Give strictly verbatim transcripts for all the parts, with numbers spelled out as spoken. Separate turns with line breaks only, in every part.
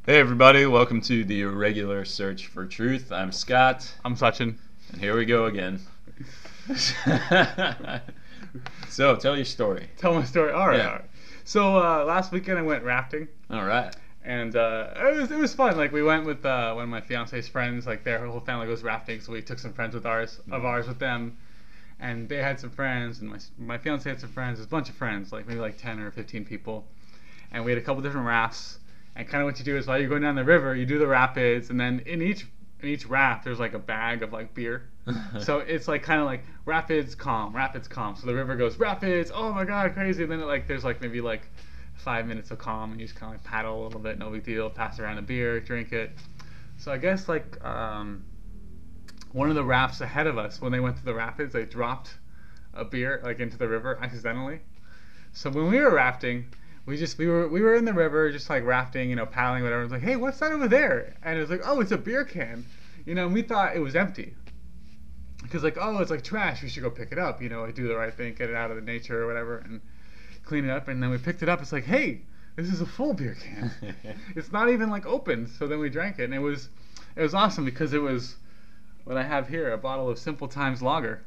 Hey everybody, welcome to the Irregular Search for Truth. I'm Scott,
I'm Sachin.
and here we go again. So, tell your story.
Tell my story. All right.
Yeah.
All right. So uh, last weekend I went rafting,
All right.
and uh, it was it was fun. Like we went with uh, one of my fiance's friends. Like their whole family goes rafting, so we took some friends with ours of ours with them, and they had some friends, and my my fiance had some friends. There's a bunch of friends, like maybe like ten or fifteen people, and we had a couple different rafts. And kind of what you do is while you're going down the river, you do the rapids, and then in each in each raft there's like a bag of like beer. So it's like kind of like rapids calm, rapids calm. So the river goes rapids, oh my god, crazy. And then it, like there's like maybe like five minutes of calm, and you just kind of like paddle a little bit, no big deal. Pass around a beer, drink it. So I guess like um, one of the rafts ahead of us, when they went to the rapids, they dropped a beer like into the river accidentally. So when we were rafting, we just we were we were in the river just like rafting, you know, paddling, whatever. It was like, hey, what's that over there? And it was like, oh, it's a beer can, you know. And we thought it was empty because like, oh, it's like trash. We should go pick it up, you know, like do the right thing, get it out of the nature or whatever, and clean it up. And then we picked it up. It's like, hey, this is a full beer can. It's not even like open. So then we drank it, and it was it was awesome because it was what I have here, a bottle of Simple Times Lager.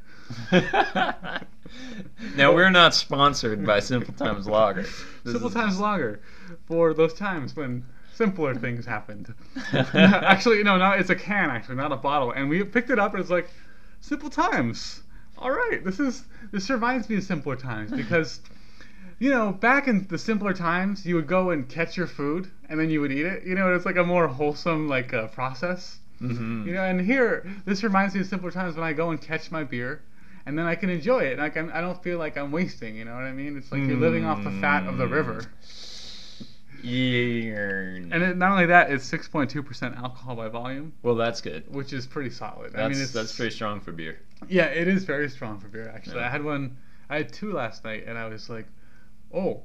Now, we're not sponsored by Simple Times Lager. This
Simple
is-
Times Lager for those times when simpler things happened. Actually, no, no, it's a can actually, not a bottle. And we picked it up and it's like, Simple Times. All right, this is this reminds me of simpler times because, you know, back in the simpler times, you would go and catch your food and then you would eat it. You know, it's like a more wholesome like uh, process.
Mhm.
You know, and here this reminds me of simpler times when I go and catch my beer. And then I can enjoy it. Like I'm, I don't feel like I'm wasting. You know what I mean? It's like you're living off the fat of the river.
Yeah.
And it, not only that, it's six point two percent alcohol by volume,
Well, that's good.
which is pretty solid.
That's,
I mean, it's
that's pretty strong for beer.
yeah, it is very strong for beer. Actually,
Yeah.
I had one. I had two last night, and I was like, oh.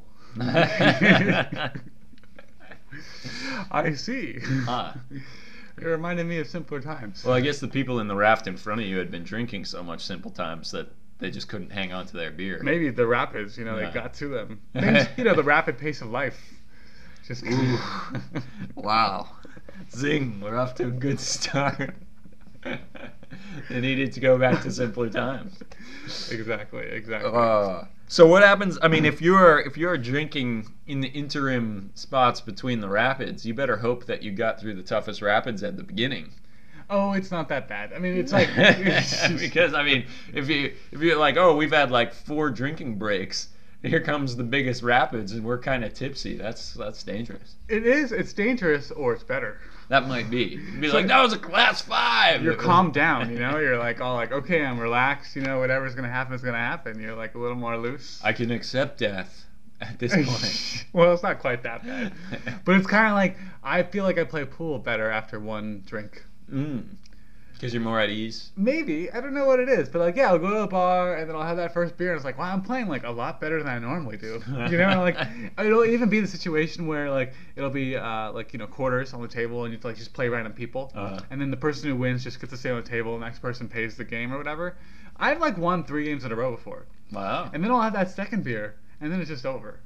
I see.
Ah.
It reminded me of simpler times.
Well, I guess the people in the raft in front of you had been drinking so much Simple Times that they just couldn't hang on to their beer.
Maybe the rapids, you know,
Yeah.
they got to them. Things, you know, the rapid pace of life. Just
Ooh. Wow. Zing, we're off to a good start. They needed to go back to simpler times.
Exactly, exactly.
Uh, so what happens? I mean, if you're if you're drinking in the interim spots between the rapids, you better hope that you got through the toughest rapids at the beginning.
Oh, it's not that bad. I mean, it's like
Because I mean, if you if you're like, oh, we've had like four drinking breaks, here comes the biggest rapids, and we're kind of tipsy. That's that's dangerous.
it is. It's dangerous, or it's better.
That might be. You'd be
So-
like, that was a class five.
You're calmed down, you know. You're like all like, okay, I'm relaxed. You know, whatever's gonna happen is gonna happen. You're like a little more loose.
I can accept death at this point.
Well, it's not quite that bad, but it's kind of like I feel like I play pool better after one drink.
Mm. Because you're more at ease.
Maybe I don't know what it is, but like yeah, I'll go to a bar and then I'll have that first beer and it's like wow, I'm playing like a lot better than I normally do. You know, like it'll even be the situation where like it'll be uh, like you know quarters on the table and you have to like just play random people,
Uh-huh.
and then the person who wins just gets to stay on the table and the next person pays the game or whatever. I've like won three games in a row before,
Wow.
and then I'll have that second beer and then it's just over.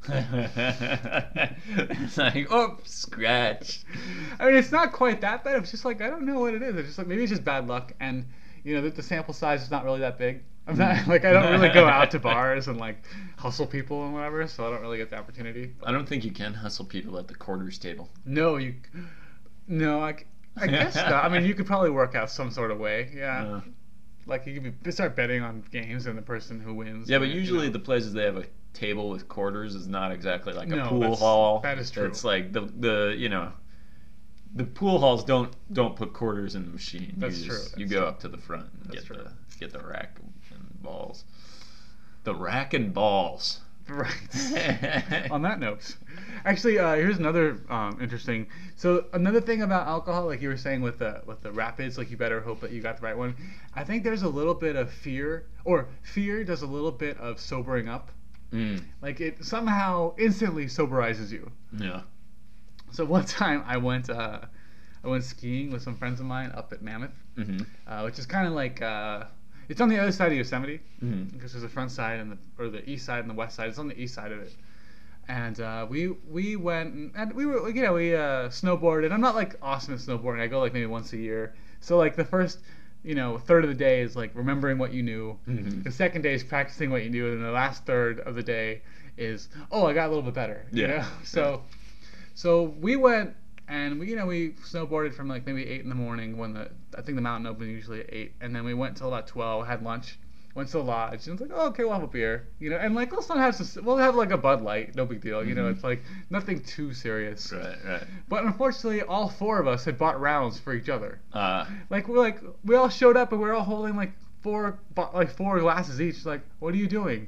It's like, oh, scratch.
I mean, it's not quite that bad. It's just like I don't know what it is. It's just like maybe it's just bad luck, and you know the, the sample size is not really that big. I'm not like I don't really go out to bars and like hustle people and whatever, so I don't really get the opportunity.
I don't think you can hustle people at the quarters table.
No, you, no, I, I guess not. I mean, you could probably work out some sort of way. Yeah,
Uh,
like you could be, start betting on games and the person who wins.
yeah, but
you
usually
know.
the places they have a table with quarters is not exactly like a
No,
pool
that's-
hall.
that is true.
It's like the the you know, the pool halls don't don't put quarters in the machine.
That's
you
true,
just-
that's
you go
true.
up to the front and
That's
get
true.
the get the rack and balls. The rack and balls.
Right. On that note, actually, uh, here's another um, interesting. So another thing about alcohol, like you were saying with the with the rapids, like you better hope that you got the right one. I think there's a little bit of fear, or fear does a little bit of sobering up.
Mm,
Like it somehow instantly soberizes you.
yeah.
So one time I went uh, I went skiing with some friends of mine up at Mammoth,
hmm
uh, which is kind of like uh, it's on the other side of Yosemite.
hmm
Because there's the front side and the or the east side and the west side. It's on the east side of it. And uh, we we went and, and we were you know we uh, snowboarded. I'm not like awesome at snowboarding. I go like maybe once a year. So like the first you know third of the day is like remembering what you knew.
Mm-hmm.
The second day is practicing what you knew, and the last third of the day is oh I got a little bit better. You
Yeah.
know? So so we went and we you know we snowboarded from like maybe eight in the morning when the I think the mountain opened usually at eight, and then we went till about twelve. Had lunch. Went to the lodge and it's like, oh, okay, we'll have a beer, you know, and like let's not have some, we'll have like a Bud Light, no big deal, you know.
Mhm.
It's like nothing too serious.
Right, right.
But unfortunately, all four of us had bought rounds for each other.
Uh,
Like we're like we all showed up and we are all holding like four bo- like four glasses each. Like, what are you doing?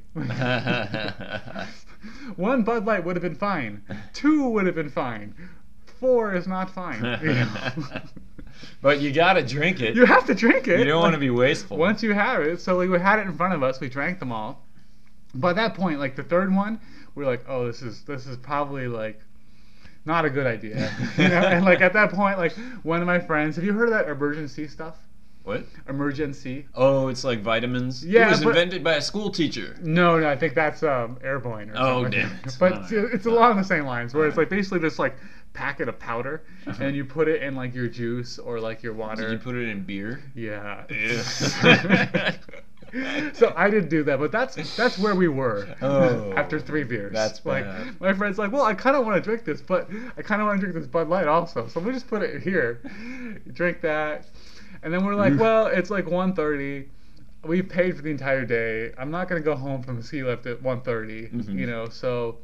One Bud Light would have been fine. Two would have been fine. Four is not fine. You know?
But you gotta drink it.
You have to drink it.
You don't want to
Like,
be wasteful.
Once you have it, so like, we had it in front of us, we drank them all. By that point, like the third one, we were like, oh, this is this is probably like not a good idea, you know. And like at that point, like one of my friends, have you heard of that emergency stuff?
What?
Emergency?
Oh, it's like vitamins.
Yeah,
it was
but-
invented by a school teacher.
No, no, I think that's um, airborne. Or
Oh,
something.
damn it.
But
Alright.
it's, it's along the same lines, where it's
Alright.
like basically this like packet of powder,
Uh-huh.
and you put it in like your juice or like your water.
Did you put it in beer?
Yeah.
Yeah.
So I didn't do that, but that's that's where we were
Oh,
after three beers.
that's
like
bad.
my friend's like, well, I kind of want to drink this, but I kind of want to drink this Bud Light also, so we just put it here, drink that, and then we're like, well, it's like one thirty. We paid for the entire day. I'm not gonna go home from the ski lift at one thirty,
Mhm.
you know, so.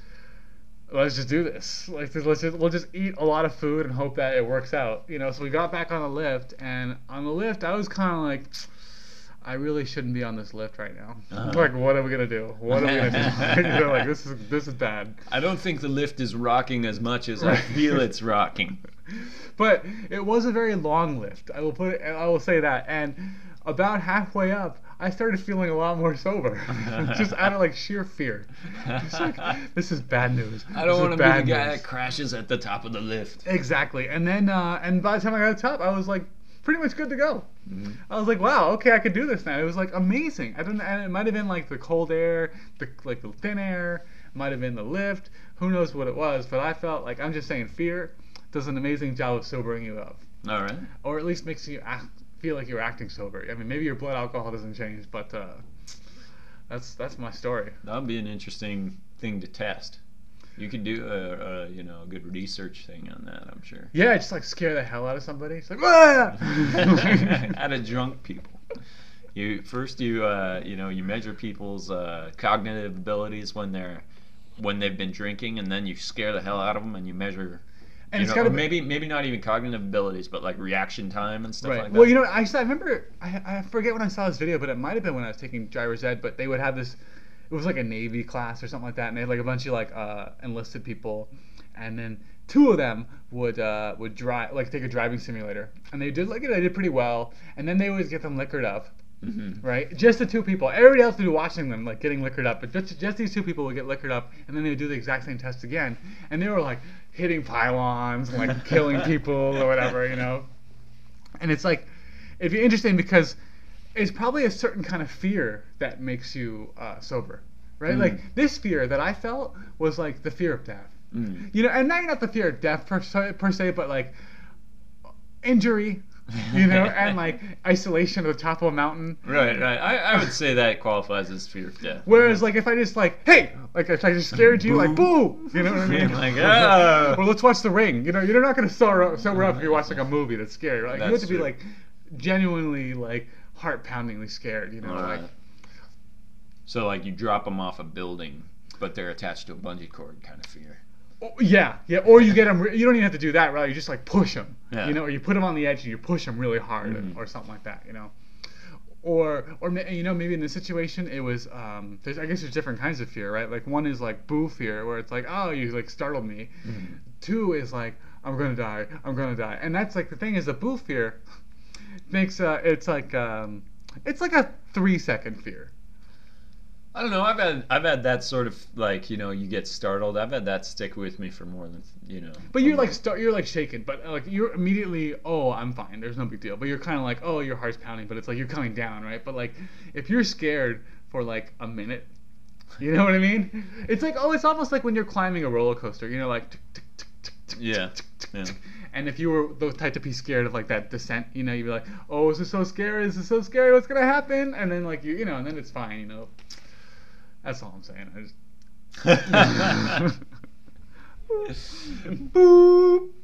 Let's just do this. Like, let's just we'll just eat a lot of food and hope that it works out. You know. So we got back on the lift, and on the lift, I was kind of like, I really shouldn't be on this lift right now.
Uh-huh.
Like, what are we gonna do? What are we gonna do? you know, like this is this is bad.
I don't think the lift is rocking as much as I feel it's rocking.
But it was a very long lift. I will put it, I will say that. And about halfway up, I started feeling a lot more sober, just out of like sheer fear. It's like, this is bad news.
I don't
This
want
is
to be the
bad
guy
news.
that crashes at the top of the lift.
Exactly. And then, uh, and by the time I got to the top, I was like pretty much good to go.
Mhm.
I was like, wow, okay, I could do this now. It was like amazing. I don't, and it might have been like the cold air, the like the thin air, might have been the lift. Who knows what it was? But I felt like, I'm just saying, fear does an amazing job of sobering you up,
All right.
or at least makes you act, feel like you're acting sober. I mean, maybe your blood alcohol doesn't change, but uh, that's that's my story.
That would be an interesting thing to test. You could do a, a you know a good research thing on that, I'm sure.
Yeah, just like scare the hell out of somebody. It's like, ah!
Out of drunk people. You first you uh, you know you measure people's uh, cognitive abilities when they're when they've been drinking, and then you scare the hell out of them, and you measure.
And
You
it's
know,
gotta
or
be-
maybe maybe not even cognitive abilities, but like reaction time and stuff
Right.
like that.
Well, you know, I, I remember, I, I forget when I saw this video, but it might have been when I was taking driver's ed, but they would have this, it was like a Navy class or something like that, and they had like a bunch of like uh, enlisted people, and then two of them would uh, would drive, like take a driving simulator, and they did like, they did pretty well, and then they always get them liquored up.
Mhm.
Right, just the two people. Everybody else would be watching them, like getting liquored up, but just just these two people would get liquored up, and then they would do the exact same test again, and they were like hitting pylons, and, like killing people or whatever, you know. And it's like, it'd be interesting because it's probably a certain kind of fear that makes you uh, sober, right?
Mm.
Like this fear that I felt was like the fear of death,
Mm.
you know, and not not the fear of death per se, per se but like injury. You know, and like isolation at the top of a mountain.
Right, right. I, I would say that qualifies as fear of death.
Whereas, like, if I just like, hey, like if I just scared you, like, boo, you know what I mean?
Like, ah.
Or let's watch The Ring. You know, you're not gonna sober, sober up if you watch like a movie that's scary. Right? You have
That's
to be
true.
like genuinely like heart poundingly scared. You know,
Alright.
like
So like you drop them off a building, but they're attached to a bungee cord kind of fear.
oh, yeah, yeah. Or you get them. You don't even have to do that, right? You just like push them.
Yeah.
You know, or you put them on the edge and you push them really hard,
Mhm.
or something like that. You know. Or, or ma- you know, maybe in this situation it was. Um, there's, I guess there's different kinds of fear, right? Like one is like boo fear, where it's like, oh, you like startled me.
Mhm.
Two is like, I'm gonna die, I'm gonna die, and that's like the thing is the boo fear makes uh, it's like um, it's like a three second fear.
I don't know. I've had I've had that sort of like you know you get startled. I've had that stick with me for more than you know.
But you're like start, you're like shaken, but uh, like you're immediately, oh, I'm fine. There's no big deal. But you're kind of like, oh, your heart's pounding, but it's like you're coming down, right? But like if you're scared for like a minute, You know what I mean? It's like, oh, it's almost like when you're climbing a roller coaster. You know, like. Tick, tick, tick, tick, tick,
Yeah.
tick, tick,
Yeah.
tick. And if you were the type to be scared of like that descent, you know, you'd be like, oh, this is so scary. This is so scary. What's gonna happen? And then like you, you know, and then it's fine. You know. That's all I'm saying. I just. Boop.